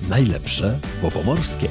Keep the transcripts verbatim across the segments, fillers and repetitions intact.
Najlepsze po pomorskie.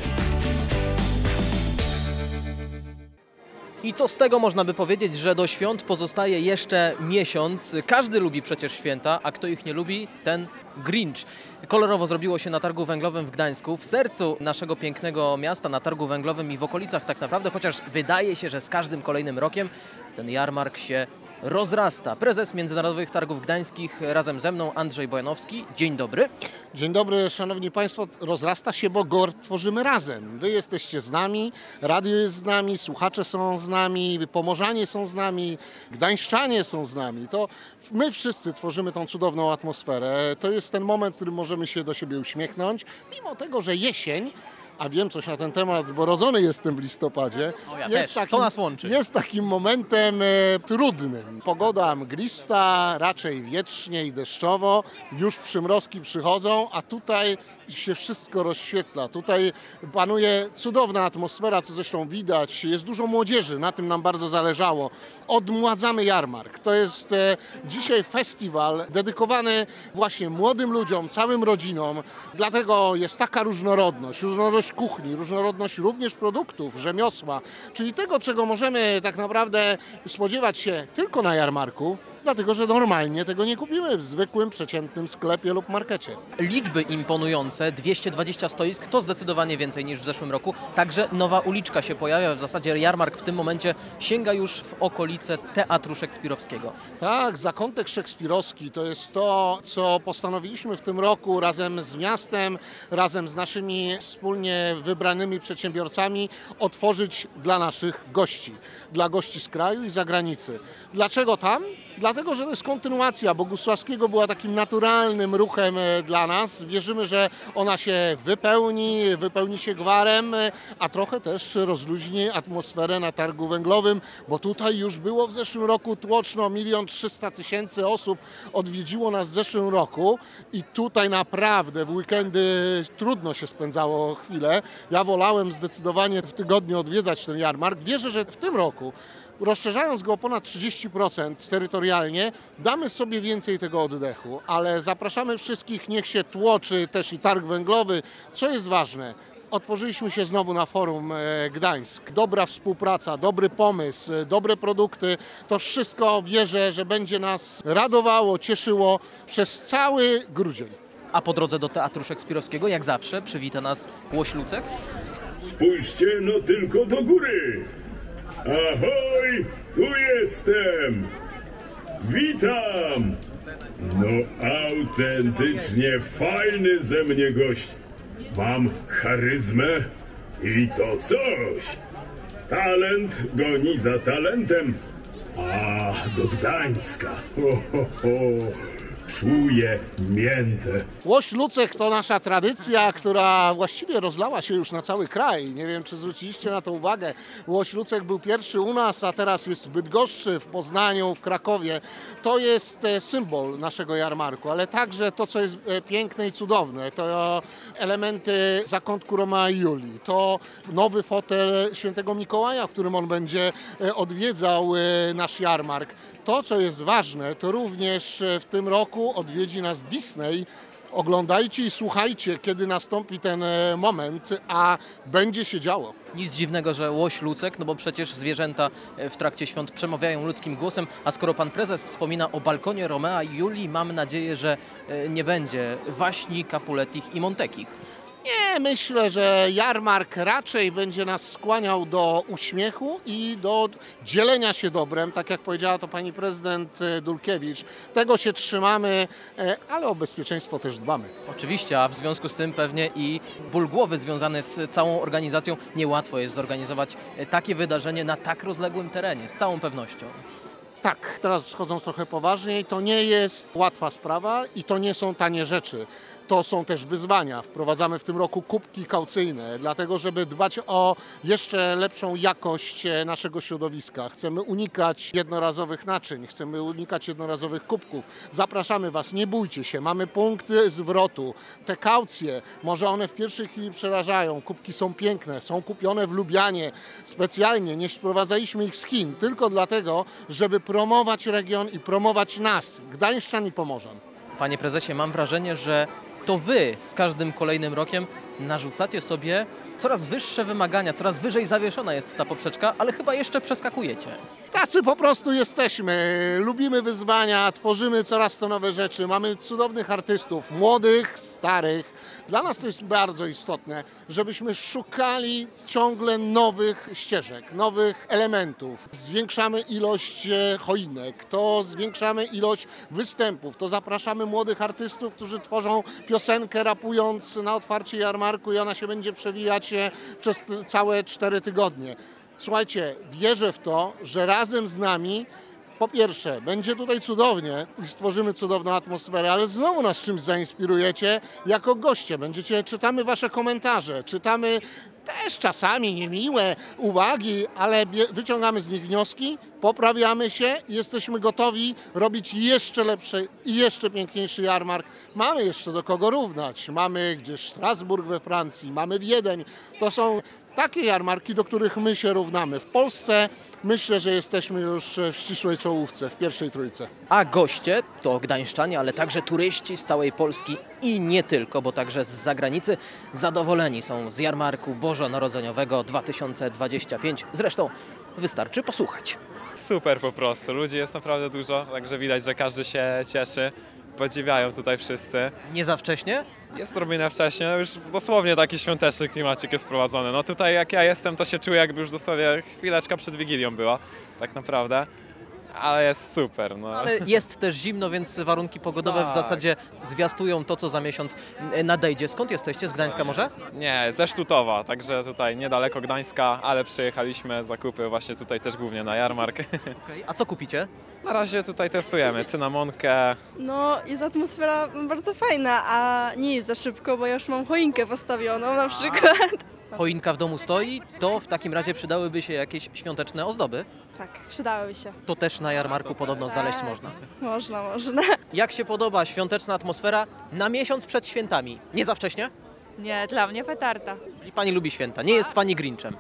I co z tego można by powiedzieć, że do świąt pozostaje jeszcze miesiąc. Każdy lubi przecież święta, a kto ich nie lubi, ten Grinch. Kolorowo zrobiło się na Targu Węglowym w Gdańsku, w sercu naszego pięknego miasta, na Targu Węglowym i w okolicach tak naprawdę, chociaż wydaje się, że z każdym kolejnym rokiem ten jarmark się rozrasta. Prezes Międzynarodowych Targów Gdańskich razem ze mną, Andrzej Bojanowski. Dzień dobry. Dzień dobry, szanowni państwo. Rozrasta się, bo G O R tworzymy razem. Wy jesteście z nami, radio jest z nami, słuchacze są z nami, pomorzanie są z nami, gdańszczanie są z nami. To my wszyscy tworzymy tą cudowną atmosferę. To jest ten moment, w którym możemy się do siebie uśmiechnąć, mimo tego, że jesień, a wiem coś na ten temat, bo rodzony jestem w listopadzie, O, ja jest, też. takim, To nas łączy. jest takim momentem e, trudnym. Pogoda mglista, raczej wietrznie i deszczowo, już przymrozki przychodzą, a tutaj się wszystko rozświetla. Tutaj panuje cudowna atmosfera, co zresztą widać. Jest dużo młodzieży, na tym nam bardzo zależało. Odmładzamy jarmark. To jest e, dzisiaj festiwal dedykowany właśnie młodym ludziom, całym rodzinom. Dlatego jest taka różnorodność, różnorodność kuchni, różnorodność również produktów, rzemiosła, czyli tego, czego możemy tak naprawdę spodziewać się tylko na jarmarku, dlatego że normalnie tego nie kupimy w zwykłym, przeciętnym sklepie lub markecie. Liczby imponujące, dwieście dwadzieścia stoisk, to zdecydowanie więcej niż w zeszłym roku. Także nowa uliczka się pojawia, w zasadzie jarmark w tym momencie sięga już w okolice Teatru Szekspirowskiego. Tak, zakątek szekspirowski to jest to, co postanowiliśmy w tym roku razem z miastem, razem z naszymi wspólnie wybranymi przedsiębiorcami otworzyć dla naszych gości, dla gości z kraju i zagranicy. Dlaczego tam? Dlatego, że to jest kontynuacja Bogusławskiego, była takim naturalnym ruchem dla nas. Wierzymy, że ona się wypełni, wypełni się gwarem, a trochę też rozluźni atmosferę na Targu Węglowym, bo tutaj już było w zeszłym roku tłoczno, milion trzysta tysięcy osób odwiedziło nas w zeszłym roku i tutaj naprawdę w weekendy trudno się spędzało chwilę. Ja wolałem zdecydowanie w tygodniu odwiedzać ten jarmark. Wierzę, że w tym roku, rozszerzając go o ponad trzydzieści procent terytorialnie, damy sobie więcej tego oddechu, ale zapraszamy wszystkich, niech się tłoczy też i Targ Węglowy. Co jest ważne? Otworzyliśmy się znowu na forum Gdańsk. Dobra współpraca, dobry pomysł, dobre produkty. To wszystko wierzę, że będzie nas radowało, cieszyło przez cały grudzień. A po drodze do Teatru Szekspirowskiego, jak zawsze, przywita nas Łoś Lucek. Spójrzcie no tylko do góry! Ahoj, tu jestem! Witam! No autentycznie fajny ze mnie gość. Mam charyzmę i to coś. Talent goni za talentem. A do Gdańska. Ho, ho, ho. Czuję miętę. Łoś Lucek to nasza tradycja, która właściwie rozlała się już na cały kraj. Nie wiem, czy zwróciliście na to uwagę. Łoś Lucek był pierwszy u nas, a teraz jest w Bydgoszczy, w Poznaniu, w Krakowie. To jest symbol naszego jarmarku, ale także to, co jest piękne i cudowne, to elementy zakątku Romea i Julii. To nowy fotel Świętego Mikołaja, w którym on będzie odwiedzał nasz jarmark. To, co jest ważne, to również w tym roku odwiedzi nas Disney. Oglądajcie i słuchajcie, kiedy nastąpi ten moment, a będzie się działo. Nic dziwnego, że Łoś Lucek, no bo przecież zwierzęta w trakcie świąt przemawiają ludzkim głosem, a skoro pan prezes wspomina o balkonie Romea i Julii, mam nadzieję, że nie będzie waśni, Capuletich i Montekich. Nie, myślę, że jarmark raczej będzie nas skłaniał do uśmiechu i do dzielenia się dobrem, tak jak powiedziała to pani prezydent Dulkiewicz. Tego się trzymamy, ale o bezpieczeństwo też dbamy. Oczywiście, a w związku z tym pewnie i ból głowy związany z całą organizacją. Niełatwo jest zorganizować takie wydarzenie na tak rozległym terenie, z całą pewnością. Tak, teraz schodząc trochę poważniej, to nie jest łatwa sprawa i to nie są tanie rzeczy. To są też wyzwania. Wprowadzamy w tym roku kubki kaucyjne, dlatego żeby dbać o jeszcze lepszą jakość naszego środowiska. Chcemy unikać jednorazowych naczyń, chcemy unikać jednorazowych kubków. Zapraszamy Was, nie bójcie się, mamy punkty zwrotu. Te kaucje, może one w pierwszej chwili przerażają, kubki są piękne, są kupione w Lubianie specjalnie, nie sprowadzaliśmy ich z Chin, tylko dlatego, żeby promować region i promować nas, gdańszczan i pomorzan. Panie prezesie, mam wrażenie, że to wy z każdym kolejnym rokiem narzucacie sobie coraz wyższe wymagania, coraz wyżej zawieszona jest ta poprzeczka, ale chyba jeszcze przeskakujecie. Tacy po prostu jesteśmy. Lubimy wyzwania, tworzymy coraz to nowe rzeczy. Mamy cudownych artystów, młodych, starych. Dla nas to jest bardzo istotne, żebyśmy szukali ciągle nowych ścieżek, nowych elementów. Zwiększamy ilość e, choinek, to zwiększamy ilość występów, to zapraszamy młodych artystów, którzy tworzą piosenkę rapując na otwarcie jarmarku i ona się będzie przewijać e, przez t- całe cztery tygodnie. Słuchajcie, wierzę w to, że razem z nami po pierwsze, będzie tutaj cudownie i stworzymy cudowną atmosferę, ale znowu nas czymś zainspirujecie jako goście. Będziecie, czytamy wasze komentarze, czytamy też czasami niemiłe uwagi, ale bie- wyciągamy z nich wnioski, poprawiamy się i jesteśmy gotowi robić jeszcze lepszy i jeszcze piękniejszy jarmark. Mamy jeszcze do kogo równać. Mamy gdzieś Strasburg we Francji, mamy Wiedeń. To są takie jarmarki, do których my się równamy. W Polsce myślę, że jesteśmy już w ścisłej czołówce, w pierwszej trójce. A goście to gdańszczanie, ale także turyści z całej Polski i nie tylko, bo także z zagranicy zadowoleni są z jarmarku bożonarodzeniowego dwa tysiące dwudziestego piątego. Zresztą wystarczy posłuchać. Super po prostu, ludzi jest naprawdę dużo, także widać, że każdy się cieszy. Podziwiają tutaj wszyscy. Nie za wcześnie? Jest zrobione wcześniej, no już dosłownie taki świąteczny klimacik jest wprowadzony. No tutaj jak ja jestem, to się czuję, jakby już dosłownie chwileczka przed Wigilią była, tak naprawdę. Ale jest super, no. Ale jest też zimno, więc warunki pogodowe w Tak. zasadzie zwiastują to, co za miesiąc nadejdzie. Skąd jesteście? Z Gdańska może? Nie, ze Sztutowa, także tutaj niedaleko Gdańska, ale przyjechaliśmy zakupy właśnie tutaj też głównie na jarmark. Okay. A co kupicie? Na razie tutaj testujemy cynamonkę. No, jest atmosfera bardzo fajna, a nie jest za szybko, bo ja już mam choinkę postawioną na przykład. Choinka w domu stoi, to w takim razie przydałyby się jakieś świąteczne ozdoby. Tak, przydałyby się. To też na jarmarku podobno znaleźć można. Można, można. Jak się podoba świąteczna atmosfera na miesiąc przed świętami? Nie za wcześnie? Nie, dla mnie petarda. I pani lubi święta. Nie jest pani Grinchem.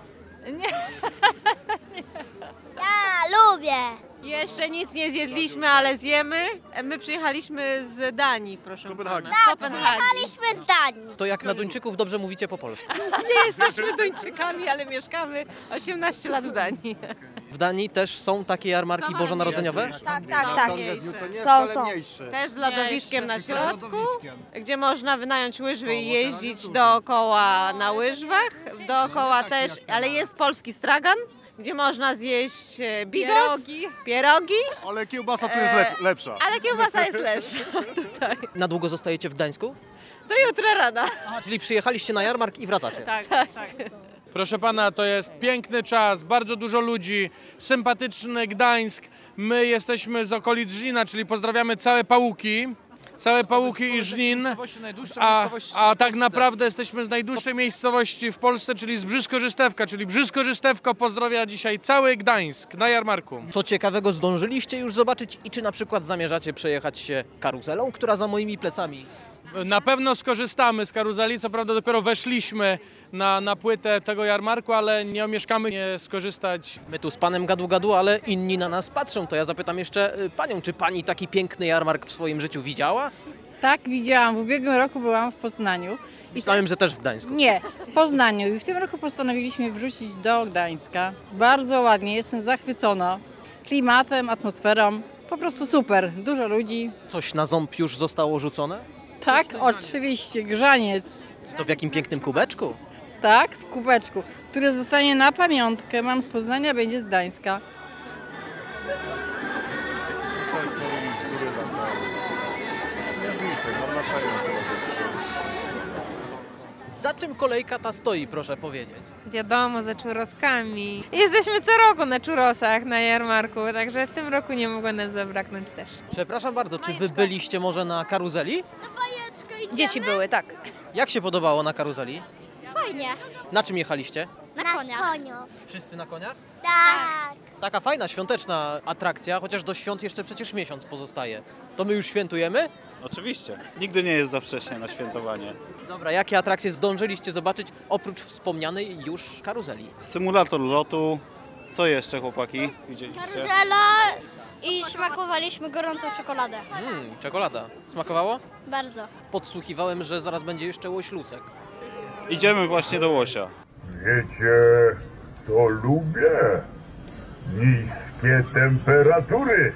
Ja lubię. Jeszcze nic nie zjedliśmy, ale zjemy. My przyjechaliśmy z Danii, proszę pana. Z Tak, Kopenhagi. przyjechaliśmy z Danii. To jak na Duńczyków dobrze mówicie po polsku. Nie jesteśmy Duńczykami, ale mieszkamy osiemnaście lat w Danii. W Danii też są takie jarmarki Są bożonarodzeniowe? Tak, tak, tak. Mniejsze. Są, są. Też z lodowiskiem na środku, gdzie można wynająć łyżwy i jeździć dookoła na łyżwach. Dookoła też, ale jest polski stragan, gdzie można zjeść e, bigos, Pierogi. pierogi, Ale kiełbasa tu jest lep- lepsza. ale kiełbasa jest lepsza tutaj. Na długo zostajecie w Gdańsku? Do jutra rana. A, czyli przyjechaliście na jarmark i wracacie. Tak, tak. Proszę pana, to jest piękny czas, bardzo dużo ludzi, sympatyczny Gdańsk. My jesteśmy z okolic Żnina, czyli pozdrawiamy całe Pałuki. Całe Pałuki i Żnin, a, a tak naprawdę jesteśmy z najdłuższej miejscowości w Polsce, czyli z Brzysko-Żystewka, czyli Brzysko-Żystewko pozdrawia dzisiaj cały Gdańsk na jarmarku. Co ciekawego zdążyliście już zobaczyć i czy na przykład zamierzacie przejechać się karuzelą, która za moimi plecami? Na pewno skorzystamy z karuzeli, co prawda dopiero weszliśmy na, na płytę tego jarmarku, ale nie omieszkamy nie skorzystać. My tu z panem gadu gadu, ale inni na nas patrzą. To ja zapytam jeszcze y, panią, czy pani taki piękny jarmark w swoim życiu widziała? Tak, widziałam. W ubiegłym roku byłam w Poznaniu. Myślałem, że też w Gdańsku. Nie, w Poznaniu. I w tym roku postanowiliśmy wrócić do Gdańska. Bardzo ładnie, jestem zachwycona klimatem, atmosferą. Po prostu super, dużo ludzi. Coś na ząb już zostało rzucone? Tak, oczywiście, grzaniec. To w jakim pięknym kubeczku? Tak, w kubeczku, który zostanie na pamiątkę. Mam z Poznania, będzie z Gdańska. Za czym kolejka ta stoi, proszę powiedzieć? Wiadomo, za czuroskami. Jesteśmy co roku na czurosach, na jarmarku, także w tym roku nie mogło nas zabraknąć też. Przepraszam bardzo, czy wy byliście może na karuzeli? Dzieci były, tak. Jak się podobało na karuzeli? Fajnie. Na czym jechaliście? Na, na koniach. koniu. Wszyscy na koniach? Tak. Taka fajna, świąteczna atrakcja, chociaż do świąt jeszcze przecież miesiąc pozostaje. To my już świętujemy? Oczywiście. Nigdy nie jest za wcześnie na świętowanie. Dobra, jakie atrakcje zdążyliście zobaczyć oprócz wspomnianej już karuzeli? Symulator lotu. Co jeszcze, chłopaki? Widzieliście? Karuzela, I smakowaliśmy gorącą czekoladę. Mmm, czekolada. Smakowało? Bardzo. Podsłuchiwałem, że zaraz będzie jeszcze łoślucek. Idziemy właśnie do Łosia. Wiecie, co lubię? Niskie temperatury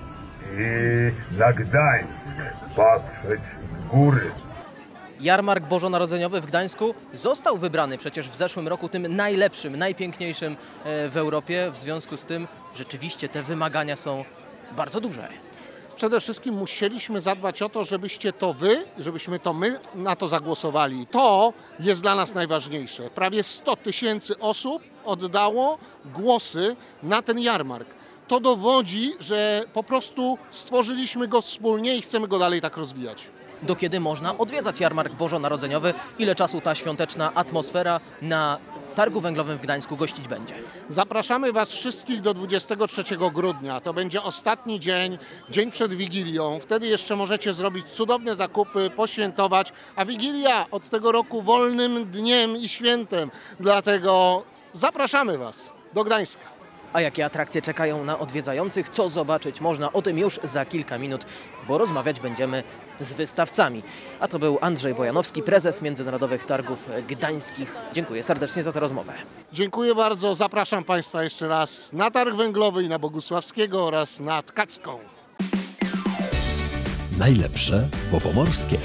i na Gdańsk patrzeć z góry. Jarmark bożonarodzeniowy w Gdańsku został wybrany przecież w zeszłym roku tym najlepszym, najpiękniejszym w Europie. W związku z tym rzeczywiście te wymagania są bardzo duże. Przede wszystkim musieliśmy zadbać o to, żebyście to wy, żebyśmy to my na to zagłosowali. To jest dla nas najważniejsze. Prawie sto tysięcy osób oddało głosy na ten jarmark. To dowodzi, że po prostu stworzyliśmy go wspólnie i chcemy go dalej tak rozwijać. Do kiedy można odwiedzać jarmark bożonarodzeniowy? Ile czasu ta świąteczna atmosfera na Targu Węglowym w Gdańsku gościć będzie? Zapraszamy Was wszystkich do dwudziestego trzeciego grudnia. To będzie ostatni dzień, dzień przed Wigilią. Wtedy jeszcze możecie zrobić cudowne zakupy, poświętować, a Wigilia od tego roku wolnym dniem i świętem. Dlatego zapraszamy Was do Gdańska. A jakie atrakcje czekają na odwiedzających? Co zobaczyć można? O tym już za kilka minut, bo rozmawiać będziemy z wystawcami. A to był Andrzej Bojanowski, prezes Międzynarodowych Targów Gdańskich. Dziękuję serdecznie za tę rozmowę. Dziękuję bardzo. Zapraszam Państwa jeszcze raz na Targ Węglowy i na Bogusławskiego oraz na Tkacką. Najlepsze po pomorskie.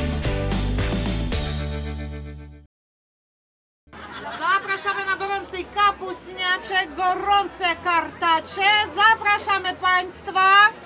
Zapraszamy na gorący kapustniaczek, gorące kartacze. Zapraszamy Państwa.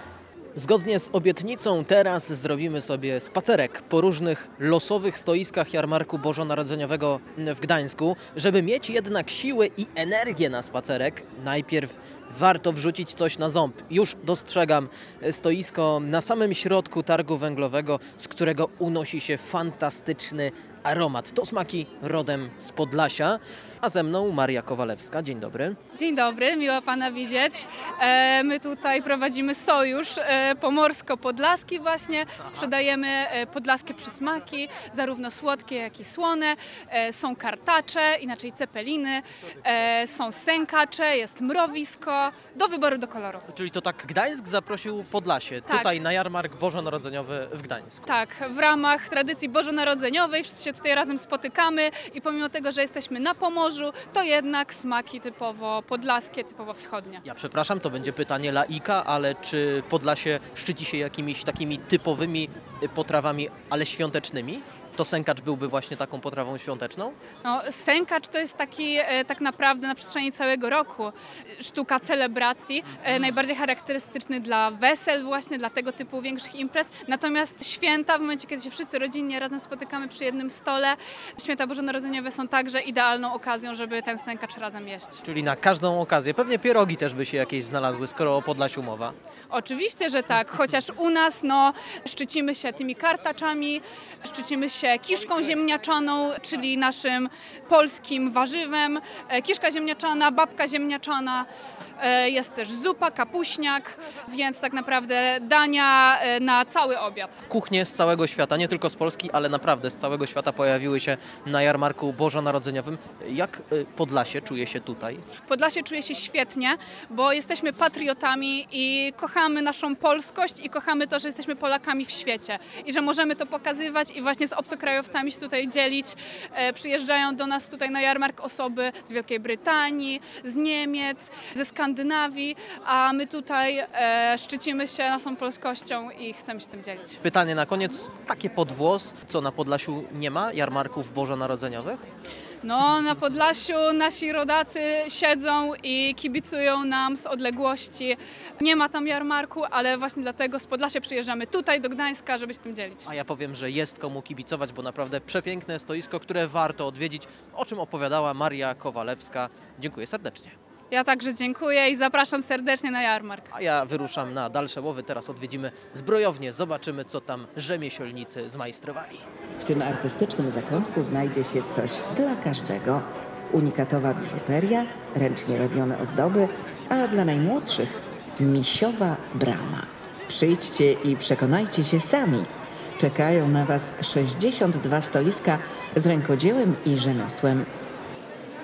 Zgodnie z obietnicą teraz zrobimy sobie spacerek po różnych losowych stoiskach jarmarku bożonarodzeniowego w Gdańsku. Żeby mieć jednak siły i energię na spacerek, najpierw warto wrzucić coś na ząb. Już dostrzegam stoisko na samym środku targu węglowego, z którego unosi się fantastyczny aromat. To smaki rodem z Podlasia. A ze mną Maria Kowalewska. Dzień dobry. Dzień dobry, miło Pana widzieć. E, my tutaj prowadzimy sojusz e, pomorsko-podlaski właśnie. Sprzedajemy e, podlaskie przysmaki, zarówno słodkie, jak i słone. E, są kartacze, inaczej cepeliny, e, są sękacze, jest mrowisko, do wyboru, do koloru. Czyli to tak Gdańsk zaprosił Podlasie, Tak. tutaj na jarmark bożonarodzeniowy w Gdańsku. Tak, w ramach tradycji bożonarodzeniowej wszyscy się tutaj razem spotykamy i pomimo tego, że jesteśmy na Pomorzu, to jednak smaki typowo podlaskie, typowo wschodnie. Ja przepraszam, to będzie pytanie laika, ale czy Podlasie szczyci się jakimiś takimi typowymi potrawami, ale świątecznymi? To sękacz byłby właśnie taką potrawą świąteczną? No, sękacz to jest taki e, tak naprawdę na przestrzeni całego roku sztuka celebracji, e, najbardziej charakterystyczny dla wesel właśnie, dla tego typu większych imprez. Natomiast święta, w momencie kiedy się wszyscy rodzinnie razem spotykamy przy jednym stole, święta bożonarodzeniowe są także idealną okazją, żeby ten sękacz razem jeść. Czyli na każdą okazję. Pewnie pierogi też by się jakieś znalazły, skoro o Podlasiu mowa. Oczywiście, że tak, chociaż u nas no, szczycimy się tymi kartaczami, szczycimy się kiszką ziemniaczaną, czyli naszym polskim warzywem. E, Kiszka ziemniaczana, babka ziemniaczana, e, jest też zupa, kapuśniak, więc tak naprawdę dania e, na cały obiad. Kuchnie z całego świata, nie tylko z Polski, ale naprawdę z całego świata pojawiły się na jarmarku bożonarodzeniowym. Jak y, Podlasie czuje się tutaj? Podlasie czuje się świetnie, bo jesteśmy patriotami i kochamy naszą polskość i kochamy to, że jesteśmy Polakami w świecie i że możemy to pokazywać i właśnie z obcokrajowcami się tutaj dzielić. E, przyjeżdżają do nas tutaj na jarmark osoby z Wielkiej Brytanii, z Niemiec, ze Skandynawii, a my tutaj e, szczycimy się naszą polskością i chcemy się tym dzielić. Pytanie na koniec, takie pod włos, co na Podlasiu nie ma jarmarków bożonarodzeniowych? No, na Podlasiu nasi rodacy siedzą i kibicują nam z odległości. Nie ma tam jarmarku, ale właśnie dlatego z Podlasia przyjeżdżamy tutaj do Gdańska, żeby się tym dzielić. A ja powiem, że jest komu kibicować, bo naprawdę przepiękne stoisko, które warto odwiedzić, o czym opowiadała Maria Kowalewska. Dziękuję serdecznie. Ja także dziękuję i zapraszam serdecznie na jarmark. A ja wyruszam na dalsze łowy. Teraz odwiedzimy zbrojownię, zobaczymy, co tam rzemieślnicy zmajstrowali. W tym artystycznym zakątku znajdzie się coś dla każdego. Unikatowa biżuteria, ręcznie robione ozdoby, a dla najmłodszych misiowa brama. Przyjdźcie i przekonajcie się sami. Czekają na Was sześćdziesiąt dwa stoiska z rękodziełem i rzemiosłem.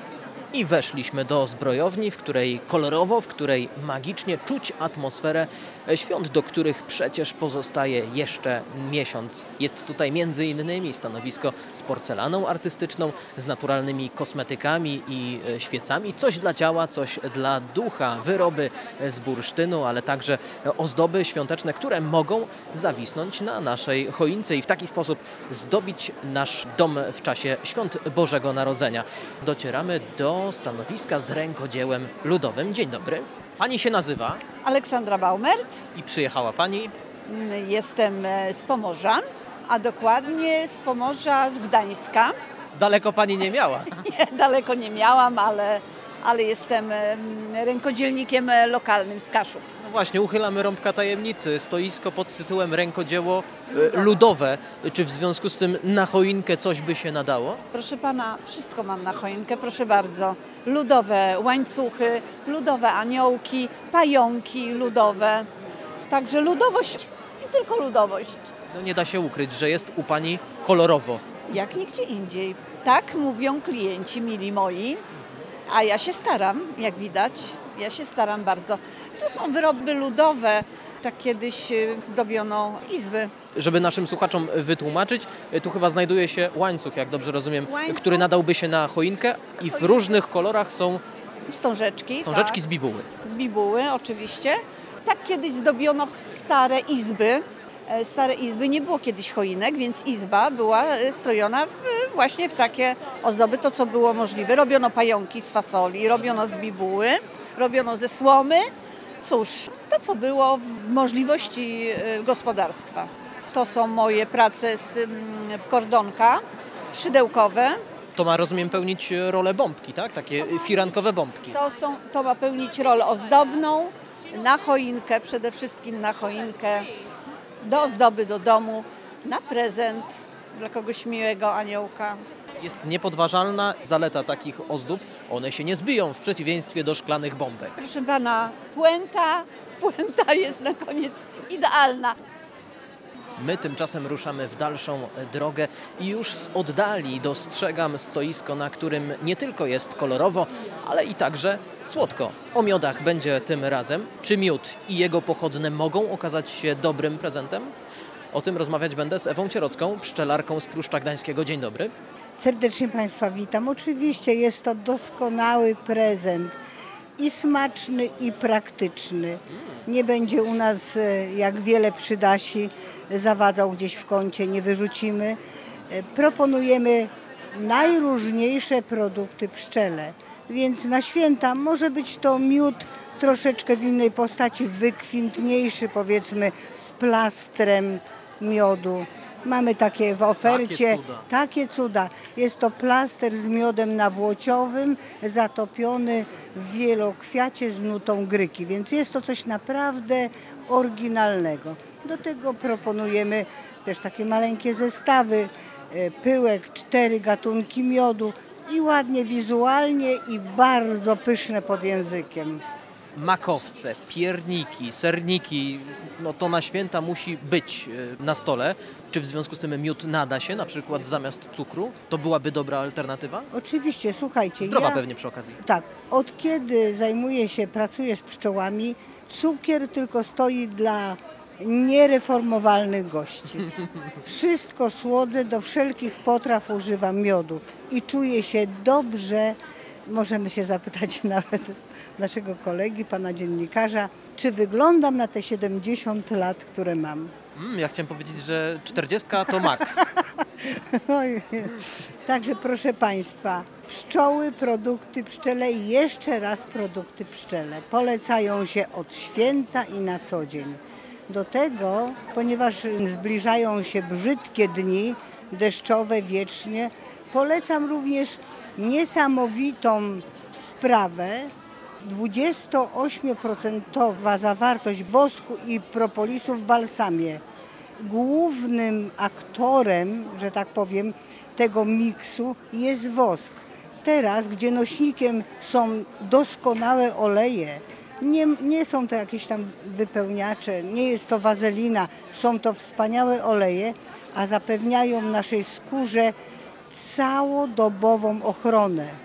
I weszliśmy do zbrojowni, w której kolorowo, w której magicznie czuć atmosferę świąt, do których przecież pozostaje jeszcze miesiąc. Jest tutaj między innymi stanowisko z porcelaną artystyczną, z naturalnymi kosmetykami i świecami. Coś dla ciała, coś dla ducha. Wyroby z bursztynu, ale także ozdoby świąteczne, które mogą zawisnąć na naszej choince i w taki sposób zdobić nasz dom w czasie świąt Bożego Narodzenia. Docieramy do stanowiska z rękodziełem ludowym. Dzień dobry. Pani się nazywa? Aleksandra Baumert. I przyjechała Pani? Jestem z Pomorza, a dokładnie z Pomorza, z Gdańska. Daleko Pani nie miała? Nie, daleko nie miałam, ale, ale jestem rękodzielnikiem lokalnym z Kaszub. No właśnie, uchylamy rąbka tajemnicy. Stoisko pod tytułem Rękodzieło ludowe. Czy w związku z tym na choinkę coś by się nadało? Proszę Pana, wszystko mam na choinkę, proszę bardzo. Ludowe łańcuchy, ludowe aniołki, pająki ludowe. Także ludowość i tylko ludowość. No nie da się ukryć, że jest u Pani kolorowo. Jak nigdzie indziej. Tak mówią klienci mili moi, a ja się staram, jak widać. Ja się staram bardzo. To są wyroby ludowe. Tak kiedyś zdobiono izby. Żeby naszym słuchaczom wytłumaczyć, tu chyba znajduje się łańcuch, jak dobrze rozumiem, Łańcuch. który nadałby się na choinkę i w różnych kolorach są Wstążeczki. wstążeczki Tak. z bibuły. Z bibuły, oczywiście. Tak kiedyś zdobiono stare izby. Stare izby, nie było kiedyś choinek, więc izba była strojona w, właśnie w takie ozdoby, to co było możliwe. Robiono pająki z fasoli, robiono z bibuły, robiono ze słomy. Cóż, to co było w możliwości gospodarstwa. To są moje prace z kordonka, szydełkowe. To ma, rozumiem, pełnić rolę bombki, tak? Takie firankowe bombki. To, są, to ma pełnić rolę ozdobną, na choinkę, przede wszystkim na choinkę, do ozdoby do domu, na prezent dla kogoś miłego aniołka. Jest niepodważalna zaleta takich ozdób. One się nie zbiją w przeciwieństwie do szklanych bombek. Proszę Pana, puenta, puenta jest na koniec idealna. My tymczasem ruszamy w dalszą drogę i już z oddali dostrzegam stoisko, na którym nie tylko jest kolorowo, ale i także słodko. O miodach będzie tym razem. Czy miód i jego pochodne mogą okazać się dobrym prezentem? O tym rozmawiać będę z Ewą Cierocką, pszczelarką z Pruszcza Gdańskiego. Dzień dobry. Serdecznie Państwa witam. Oczywiście jest to doskonały prezent. I smaczny, i praktyczny. Nie będzie u nas, jak wiele przydasi, zawadzał gdzieś w kącie, nie wyrzucimy. Proponujemy najróżniejsze produkty pszczele, więc na święta może być to miód troszeczkę w innej postaci, wykwintniejszy, powiedzmy z plastrem miodu. Mamy takie w ofercie, Takie cuda. takie cuda. Jest to plaster z miodem nawłociowym, zatopiony w wielokwiacie z nutą gryki, więc jest to coś naprawdę oryginalnego. Do tego proponujemy też takie maleńkie zestawy, pyłek, cztery gatunki miodu i ładnie wizualnie i bardzo pyszne pod językiem. Makowce, pierniki, serniki, no to na święta musi być na stole. Czy w związku z tym miód nada się, na przykład zamiast cukru? To byłaby dobra alternatywa? Oczywiście, słuchajcie. Zdrowa ja, pewnie przy okazji. Tak, od kiedy zajmuję się, pracuję z pszczołami, cukier tylko stoi dla niereformowalnych gości. Wszystko słodzę, do wszelkich potraw używam miodu i czuję się dobrze. Możemy się zapytać nawet naszego kolegi, pana dziennikarza, czy wyglądam na te siedemdziesiąt lat, które mam. Mm, ja chciałem powiedzieć, że czterdziestka to maks. Oj, także proszę Państwa, pszczoły, produkty pszczele i jeszcze raz produkty pszczele. Polecają się od święta i na co dzień. Do tego, ponieważ zbliżają się brzydkie dni, deszczowe wiecznie, polecam również niesamowitą sprawę. dwudziestoośmioprocentowa zawartość wosku i propolisu w balsamie. Głównym aktorem, że tak powiem, tego miksu jest wosk. Teraz, gdzie nośnikiem są doskonałe oleje, nie, nie są to jakieś tam wypełniacze, nie jest to wazelina, są to wspaniałe oleje, a zapewniają naszej skórze całodobową ochronę.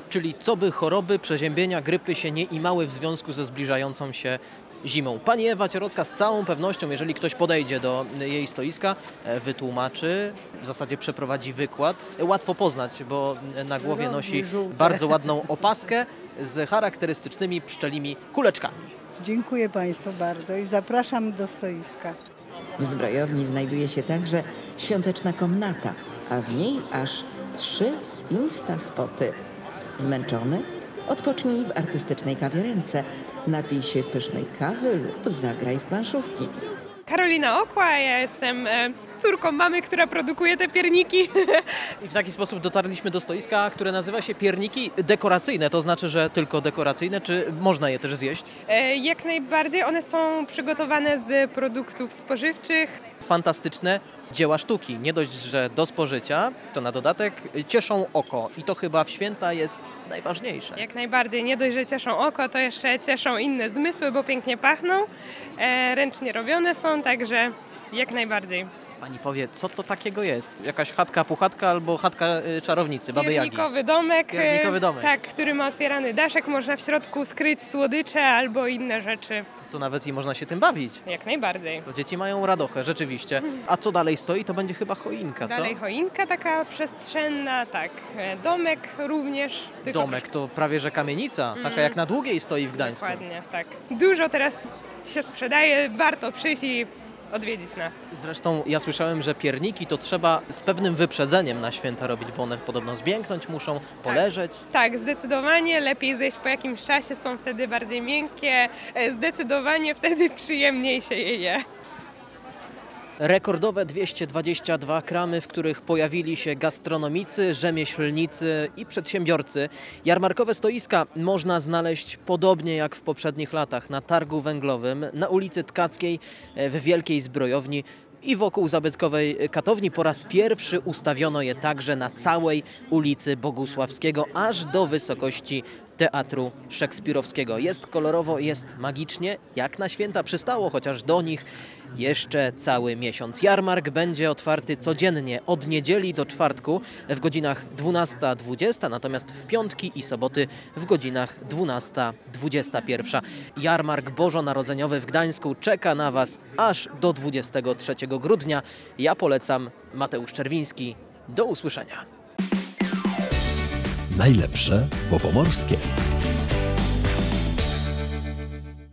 czyli co by choroby, przeziębienia, grypy się nie imały w związku ze zbliżającą się zimą. Pani Ewa Cierocka z całą pewnością, jeżeli ktoś podejdzie do jej stoiska, wytłumaczy, w zasadzie przeprowadzi wykład. Łatwo poznać, bo na głowie nosi bardzo ładną opaskę z charakterystycznymi pszczelimi kuleczkami. Dziękuję Państwu bardzo i zapraszam do stoiska. W zbrojowni znajduje się także świąteczna komnata, a w niej aż trzy instaspoty. Zmęczony? Odpocznij w artystycznej kawiarence. Napij się pysznej kawy lub zagraj w planszówki. Karolina Okła, ja jestem córką mamy, która produkuje te pierniki. I w taki sposób dotarliśmy do stoiska, które nazywa się pierniki dekoracyjne. To znaczy, że tylko dekoracyjne, czy można je też zjeść? Jak najbardziej, one są przygotowane z produktów spożywczych. Fantastyczne dzieła sztuki. Nie dość, że do spożycia, to na dodatek cieszą oko. I to chyba w święta jest najważniejsze. Jak najbardziej. Nie dość, że cieszą oko, to jeszcze cieszą inne zmysły, bo pięknie pachną. E, ręcznie robione są, także jak najbardziej. Pani powie, co to takiego jest? Jakaś chatka, puchatka albo chatka y, czarownicy, Baby Jagi? Piernikowy domek. Piernikowy domek. Tak, który ma otwierany daszek. Można w środku skryć słodycze albo inne rzeczy. To nawet i można się tym bawić. Jak najbardziej. To dzieci mają radochę, rzeczywiście. A co dalej stoi? To będzie chyba choinka, co? Dalej choinka taka przestrzenna, tak. Domek również. Domek to prawie że kamienica, taka mm. jak na Długiej stoi w Gdańsku. Dokładnie, tak. Dużo teraz się sprzedaje, warto przyjść i odwiedzić nas. Zresztą ja słyszałem, że pierniki to trzeba z pewnym wyprzedzeniem na święta robić, bo one podobno zwięknąć muszą, poleżeć. Tak, tak, zdecydowanie lepiej zjeść po jakimś czasie, są wtedy bardziej miękkie, zdecydowanie wtedy przyjemniej się je je. Rekordowe dwieście dwadzieścia dwa kramy, w których pojawili się gastronomicy, rzemieślnicy i przedsiębiorcy. Jarmarkowe stoiska można znaleźć podobnie jak w poprzednich latach na targu węglowym, na ulicy Tkackiej, w Wielkiej Zbrojowni i wokół zabytkowej katowni. Po raz pierwszy ustawiono je także na całej ulicy Bogusławskiego, aż do wysokości Teatru Szekspirowskiego. Jest kolorowo, jest magicznie, jak na święta przystało, chociaż do nich jeszcze cały miesiąc. Jarmark będzie otwarty codziennie od niedzieli do czwartku w godzinach dwunasta dwadzieścia, natomiast w piątki i soboty w godzinach dwunasta dwadzieścia jeden. Jarmark bożonarodzeniowy w Gdańsku czeka na Was aż do dwudziestego trzeciego grudnia. Ja polecam. Mateusz Czerwiński. Do usłyszenia. Najlepsze po pomorskie.